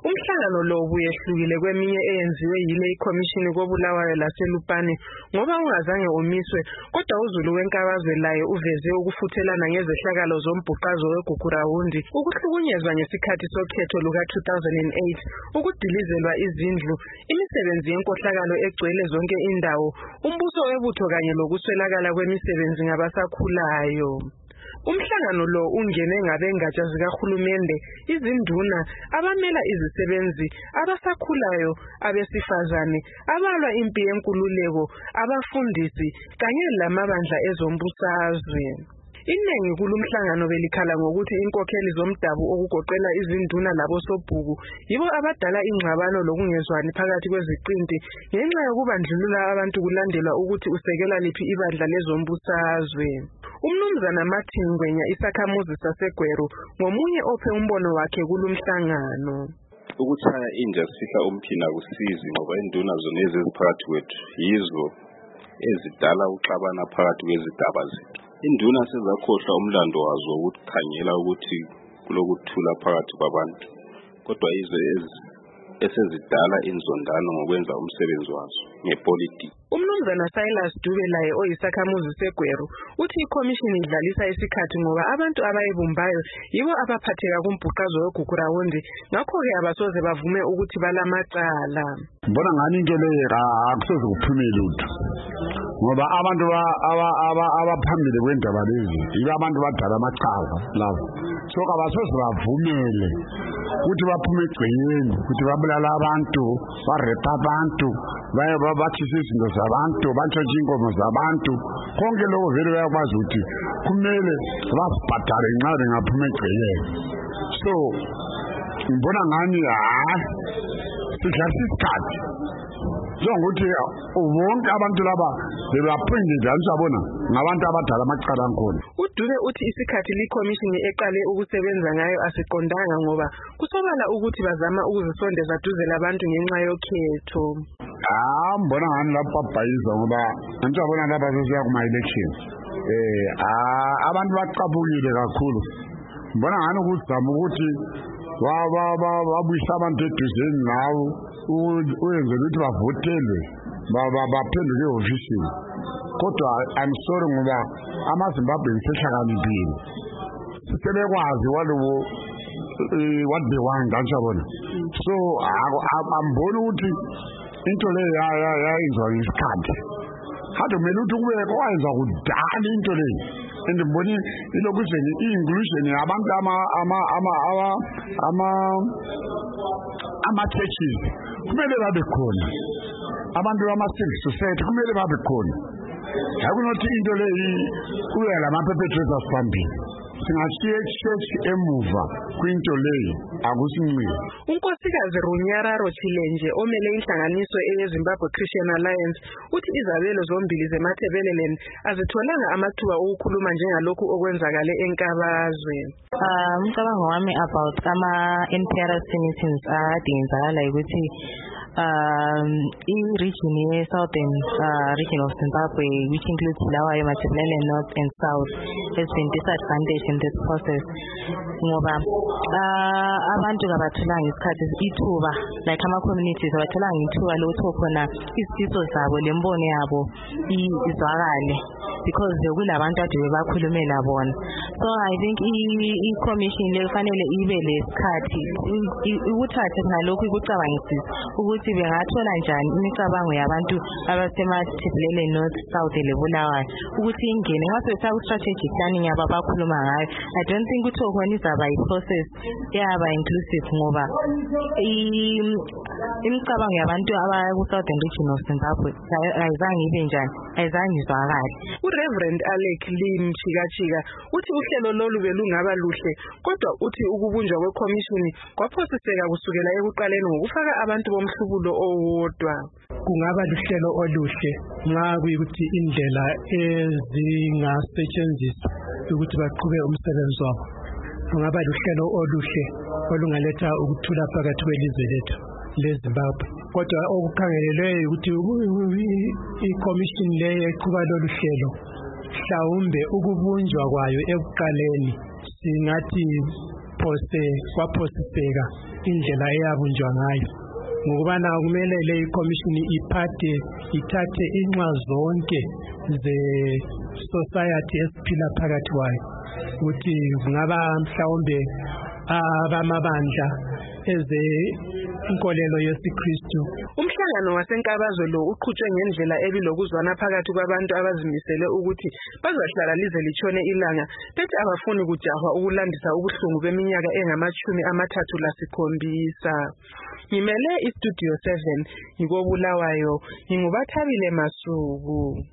Umhlangano lo ubuyehlukile kweminye eyenziwe yile ikhomishini koBulawayo laseLupane ngoba ungazange umiswe kodwa uZulu wenkabazwe laye uveze ukufuthelana ngezehlakalo zombhuqazo weGugurawundi, ukuhlukunyezwa ngesikhathi sokhetho luka-2008, ukudilizelwa izindlu, imisebenzi yenkohlakalo egcwele zonke indawo, umbuso webutho kanye lokuswelakala kwemisebenzi ngabasakhulayo. Umhlangano lo ungene ngabengatsha zikahulumende, izinduna, abamela izisebenzi, abasakhulayo, abesifazane, abalwa impi yenkululeko, abafundisi kanye lamabandla ezombusazwe. Iningi kulumhlangano belikhala ngokuthi inkokheli zomdabu okugoqela izinduna labosobhuku yibo abadala ingxabano lokungezwani phakathi kweziqinti ngenxa yokubandlulula abantu kulandelwa ukuthi usekela liphi ibandla lezombusazwe. Umnumzana Martin Ngwenya, isakhamuzi saseGweru, ngomunye ophe umbono wakhe kulumhlangano. Ukuthaya inja sifihla umphina kusizi ngoba induna zona eziphakathi kwethu yizo ezidala uxabana phakathi kwezigaba zethu. Induna sezakhohlwa umlando wazo ukukhangela ukuthi kulokuthula phakathi kwabantu, kodwa yizo esezidala inzondano ngokwenza umsebenzi wazo ngepolitiki. Umnumzana Silas Dube laye oyisakhamuzi seGweru uthi ikhomishini idlalisa isikhathi ngoba abantu abayibumbayo yibo abaphatheka kumbhuqazo weGugurawundi, ngakho-ke abasoze bavume ukuthi balamacala. Mbona ngani into leyo akusoze kuphume lutho ngoba abantu abaphambili kwendaba lezi yibo abantu badala amacala labo, so abasoze bavumele ukuthi baphume egcekeni ukuthi babulala abantu, barepa abantu, bathise izinto zabantu, bantshontshe inkomo zabantu. Konke lokho vele bayakwazi ukuthi kumele basibhadale nxa bengaphuma egcekeni. So ngibona ngani sidlalisa isikhathi njengokuthi bonke abantu laba bebaphinde njalo sabona ngabantu abadala amacala akhona. UDube uthi isikhathi likhomishini eqale ukusebenza ngayo asiqondanga ngoba kusobala ukuthi bazama ukuzisondeza duze labantu ngenxa yokhetho. Mbona ngani lapha babhayiza ngoba ngicabona lapha sesiya kuma-election. Abantu bacabukile kakhulu. Mbona ngani ukuzama ukuthi wabuyisa abantu eduzeni nawo uyenze ukuthi bavotelwe baphenduke ehofisini. Kodwa I'm sorry ngoba amaZimbabwe ngisehlakaniphile, sebekwazi walowo what they want ngiyabona. So amboni ukuthi into leyo yayenziwa ngesikhathi kade kumele ukuthi kube kwayenza kudala into leyo. And mboni ilokuthi i-inclusion yabantu ama-churches kumele babe khona, abantu bama-civil society kumele babe khona. Hakunothi into leyi kube lama-perpetrators phambili, singashiye church emuva kwinto leyo akusincike. Unkosikazi Runyararo Chilenje omele inhlanganiso eyeZimbabwe Christian Alliance uthi izabelo zombili zeMatabeleland azitholanga amathuba okukhuluma njengalokhu okwenzakale enkabazwe. Umcabango wami about ama-NPRC meetings adingenzakala ukuthi i-region ye-Southern region of Zimbabwe, which includes Bulawayo, Matabeleland North and South, has been disadvantaged in this process. Ngoba abantu kabathulanga isikhathi ithuba, like ama-communities abathulanga ithuba lokuthi khona izifiso zabo lembono yabo izwakale because kulabantu ade bebakhulumela bona. So I think i-commission le kufanele ibe lesikhathi ukuthatha ngalokhu ikucabangisisa ukuthi bengathola njani imicabango yabantu abasemaThibelele North, South leBulawayo ukuthi ingene ngaso strategic planning yabo abakhuluma ngayo. I don't think ukuthi khona izaba i-process yaba inclusive ngoba imicabango yabantu abaku-Southern region of Zimbabwe ayizange ibe njani, ayizange izwakale. uReverend Alec Lee Mchikachika uthi uhlelo lolu belungaba luhle kodwa uthi ukubunjwa kwekhomishini kwaphosiseka kusukela ekuqaleni ngokufaka abantu bomhlubulo owodwa. Kungaba luhlelo oluhle nxa kuyikuthi indlela ezingasetshenziswa ukuthi baqhube umsebenzi wabo. Kungaba luhlelo oluhle olungaletha ukuthula phakathi kwelizwe lethu leZimbabwe. Kodwa okukhangelelweyo ukuthi i-commission leyo eqhuba lolu hlelo mhlawumbe ukubunjwa kwayo ekuqaleni singathi kwaphosiseka indlela eyabunjwa ngayo ngokubana kumele le commission ithathe inxa zonke ze society esiphila phakathi kwayo ukuthi ngaba mhlawumbe abamabandla eze inkolelo yesiKristu. Umhlangano waseNkabazo lo uqhutshwe ngendlela ebilokuzwana phakathi kwabantu abazimisele ukuthi bazahlala lize litshone ilanga bethi abafuni kujahwa ukulandisa ubuhlungu beminyaka engama-37. Ngimele iStudio 7 ngikobulawayo, ngingubathabile Masuku.